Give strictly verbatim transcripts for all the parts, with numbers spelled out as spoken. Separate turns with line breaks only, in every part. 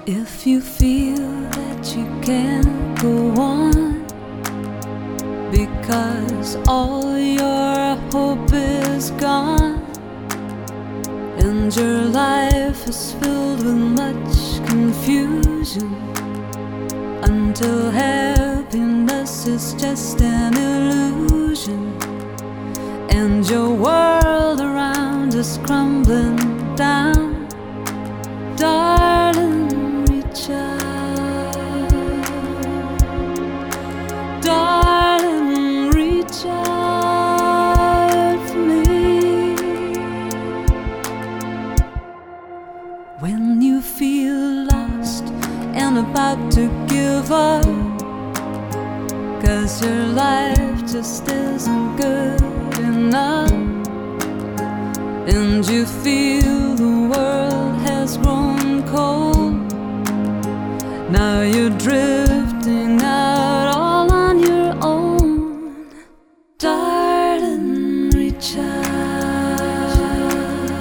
If you feel that you can't go on because all your hope is gone and your life is filled with much confusion, until happiness is just an illusion and your world around is crumbling down, darling, reach out, darling, reach out for me. When you feel lost and about to give up, 'cause your life just isn't good enough, and you feel the world has grown cold, now you're drifting out all on your own, darling, reach out,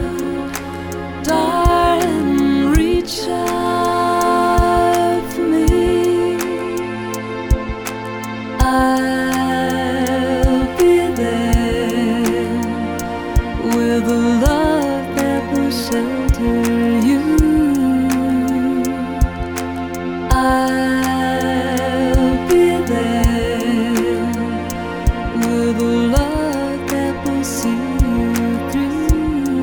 darling, reach out for me. I'll be there with a love that will shelter you. I'll be there with a love that will see you through.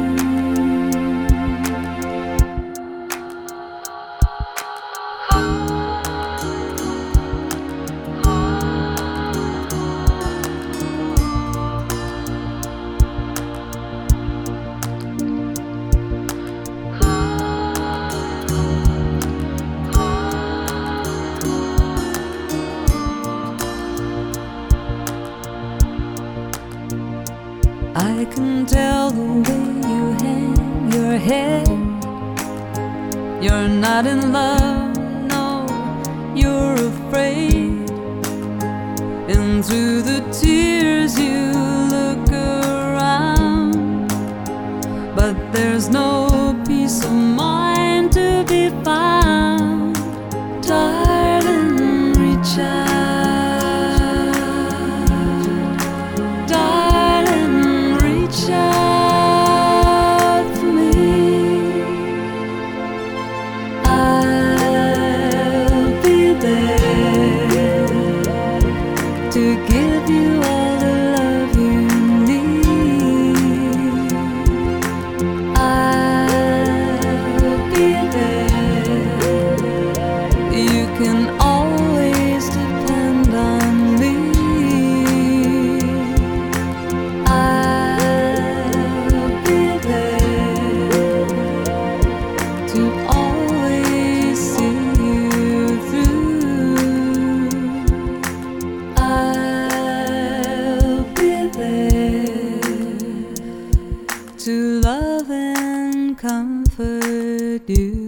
I can tell the way you hang your head, you're not in love, no, you're afraid. And through the tears you look around, but there's no peace of mind to be found, darling, reach out, reach out for me. I'll be there to give you all the love you need. I'll be there. You can always depend on me. To love and comfort you.